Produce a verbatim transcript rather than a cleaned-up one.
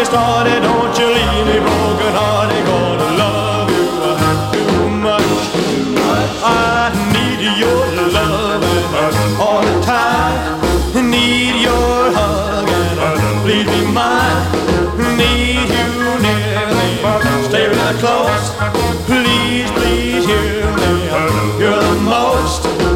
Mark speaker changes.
Speaker 1: started, don't you leave me broken hearted. Gonna love you too much. I need your loving all the time. Need your hug and please be mine. Need you near me, stay real close. Please, please hear me. You're the most